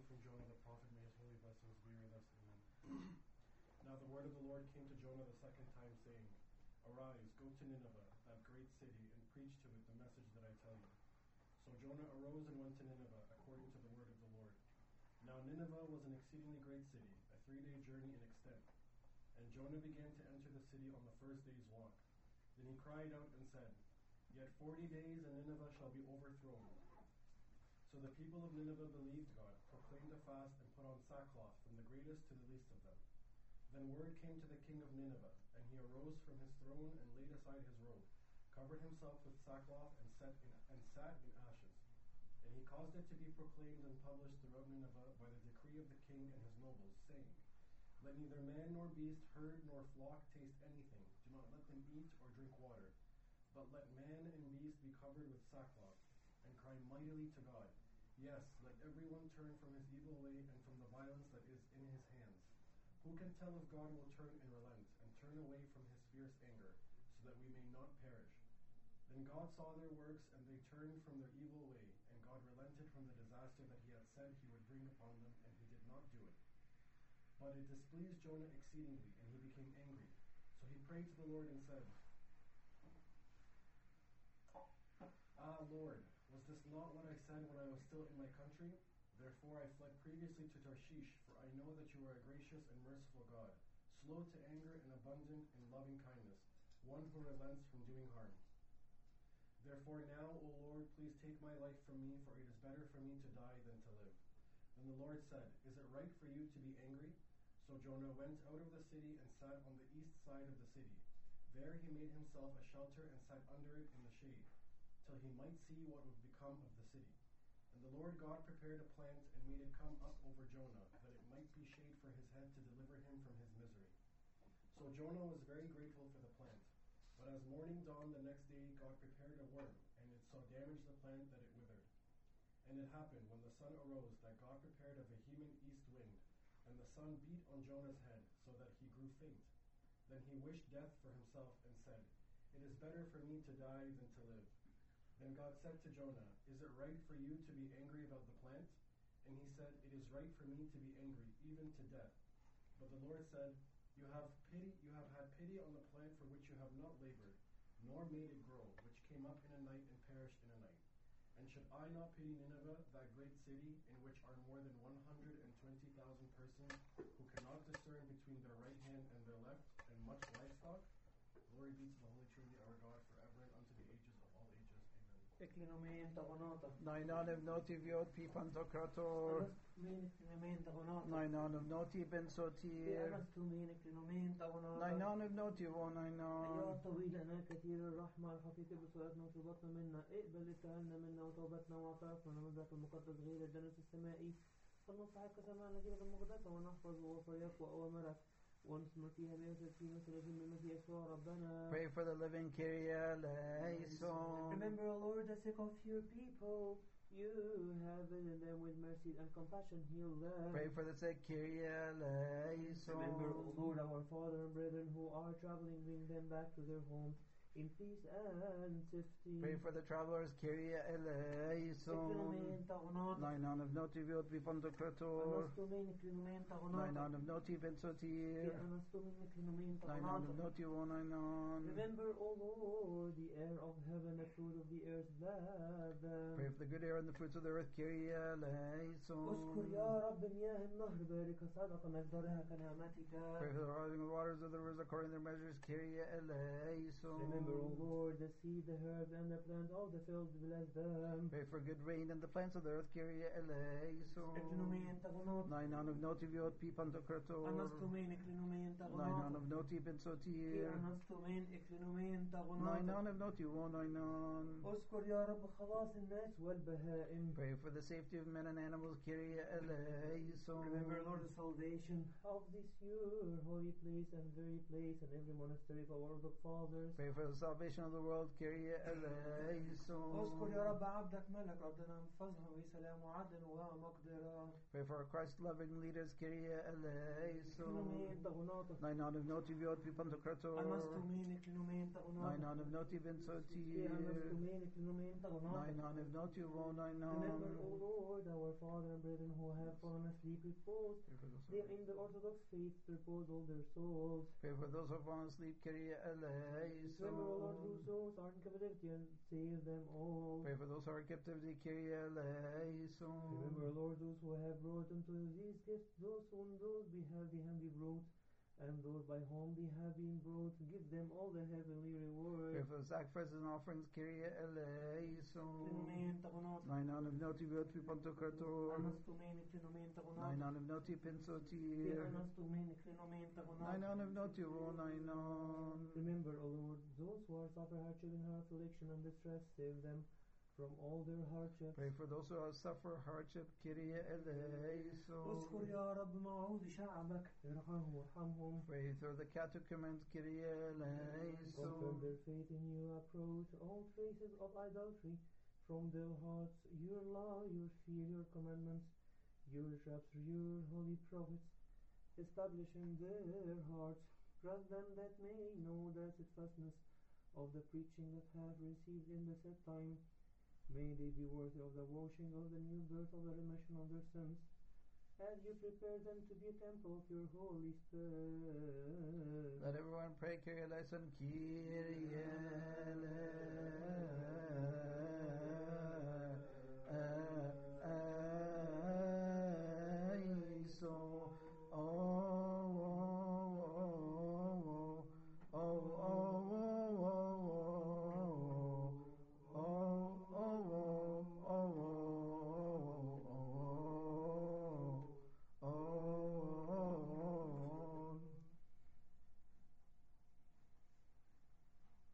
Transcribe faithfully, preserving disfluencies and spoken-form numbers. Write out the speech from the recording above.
reading from Jonah the prophet. May his holy blessings be with us. Amen. Now the word of the Lord came to Jonah the second time, saying, Arise, go to Nineveh, that great city, and preach to it the message that I tell you. So Jonah arose and went to Nineveh, according to the word of the Lord. Now Nineveh was an exceedingly great city, a three-day journey in extent. And Jonah began to enter the city on the first day's walk. Then he cried out and said, Yet forty days and Nineveh shall be overthrown. So the people of Nineveh believed God, proclaimed a fast, and put on sackcloth, from the greatest to the least of them. Then word came to the king of Nineveh, and he arose from his throne and laid aside his robe, covered himself with sackcloth, and sat in, and sat in ashes. And he caused it to be proclaimed and published throughout Nineveh by the decree of the king and his nobles, saying, Let neither man nor beast, herd nor flock taste anything. Do not let them eat or drink water. But let man and beast be covered with sackcloth, and cry mightily to God. Yes, let everyone turn from his evil way and from the violence that is in his hands. Who can tell if God will turn and relent, and turn away from his fierce anger, so that we may not perish? Then God saw their works, and they turned from their evil way, and God relented from the disaster that he had said he would bring upon them, and he did not do it. But it displeased Jonah exceedingly, and he became angry. So he prayed to the Lord and said, Ah, Lord, was this not what I said when I was still in my country? Therefore I fled previously to Tarshish, for I know that you are a gracious and merciful God, slow to anger and abundant in loving kindness, one who relents from doing harm. Therefore now, O Lord, please take my life from me, for it is better for me to die than to live. Then the Lord said, Is it right for you to be angry? So Jonah went out of the city and sat on the east side of the city. There he made himself a shelter and sat under it in the shade, till he might see what would become of the city. And the Lord God prepared a plant and made it come up over Jonah, that it might be shade for his head to deliver him from his misery. So Jonah was very grateful for the plant. But as morning dawned the next day, God prepared a worm, and it so damaged the plant that it withered. And it happened, when the sun arose, that God prepared a vehement east wind, and the sun beat on Jonah's head, so that he grew faint. Then he wished death for himself, and said, It is better for me to die than to live. Then God said to Jonah, Is it right for you to be angry about the plant? And he said, It is right for me to be angry, even to death. But the Lord said, You have pity, you have had pity on the plant for which you have not labored, nor made it grow, which came up in a night and perished in a night. And should I not pity Nineveh, that great city, in which are more than one hundred and twenty thousand persons, who cannot discern between their right hand and their left, and much livestock? Glory be to the Holy Trinity, our God, forever and unto the ages of all ages. Amen. Nainanim noti viot pi pantokrator. Nainanim noti ben sotir. Nainanim noti vonainan. يا طويل أنا كثير الرحمة الحقيقة بصلاتنا وطلباتنا منا اقبل ابتهالنا منا وتوبتنا واعترافنا نمدك المقدس غير الجنس السمائي فلنستحق سماع نجيبك المقدسة ونحفظ وصاياك وأوامرك ونثمر فيها بيوتك مثل المسيح يسوع ربنا. Pray for the living Kyrie eleison. Remember, O Lord, the sick of your people. You have visited them with mercy and compassion. Heal them. Pray for the sick Kyrie eleison. Remember, O Lord, our Father and brethren who are traveling, bring them back to their homes in peace and safety. Pray for the travelers Kyrie eleison. Nainan of noti viot pi pantokrator. Nainan of noti ben sotir. Nainan of noti vonainan. Remember, O Lord, the air of heaven, the fruit of the earth, bless them. Pray for the good air and the fruits of the earth Kyrie eleison. اذكر يا رب مياه النهر بارك صدق مقدارها كنعمتك. Pray for the rising of the waters of the rivers according to their measures Kyrie eleison. Remember, O Lord, the seed, the herb, and the plant, all the field, bless them. Pray for good rain and the plants of the earth Kyrie eleison. Nainan of noti viot pi pantokrator. Nainan of noti ben sotir. Nainan of noti vonainan. اذكر يا رب خلاص الناس والبهائم. Pray for the safety of men and animals Kyrie eleison. Remember, Lord, the salvation of this your holy place and very place and every monastery of our Orthodox fathers. Pray for the salvation of the world Kyrie eleison. اذكر يا رب عبدك ملك ربنا احفظهم وسلام وعدل ومقدرة. Pray for our Christ-loving leaders, Kyrie eleison. Klinumen tagunata. Nainan of noti viot vipantokrator. Anastumen klinumen tagunata. Nainan of noti vinsotir. Anastumen klinumen tagunata. Nainan of noti ro nainan. Remember, O Lord, our Father and brethren who have fallen asleep, repose them in the Orthodox faith, to repose all their souls. Pray for those who have fallen asleep, Kyrie eleison. Remember, O Lord, whose souls are in captivity, and save them all. Pray for those who are in captivity, Kyrie eleison. Remember, Lord, those who have brought unto these gifts, those whom those be have the hand be brought, and those by whom they have been brought, give them all the heavenly reward. Pray for the sacrifices and offerings, Kyrie eleison. Klinumen tagunata. Nainan of noti viot vipantokrator. Anastumen klinumen tagunata. Nainan of noti pinsotir. Anastumen klinumen tagunata. Nainan of noti ro nainan. Remember, O Lord, those who are suffer hardship in her affliction and distress, save them from all their hardships. Pray for those who suffer hardship, Kyrie eleison. اذكر يا رب موعود شعبك ارحمهم وارحمهم. Pray through the catechumens, Kyrie eleison. Confirm their faith in you, approach all traces of idolatry from their hearts, your law, your fear, your commandments, your chapter, your holy prophets, establish in their hearts. Grant them that may know the steadfastness of the preaching that have received in the set time. May they be worthy of the washing of the new birth of the remission of their sins, as you prepare them to be a temple of your Holy Spirit. Let everyone pray, Kyrie eleison, Kyrie eleison.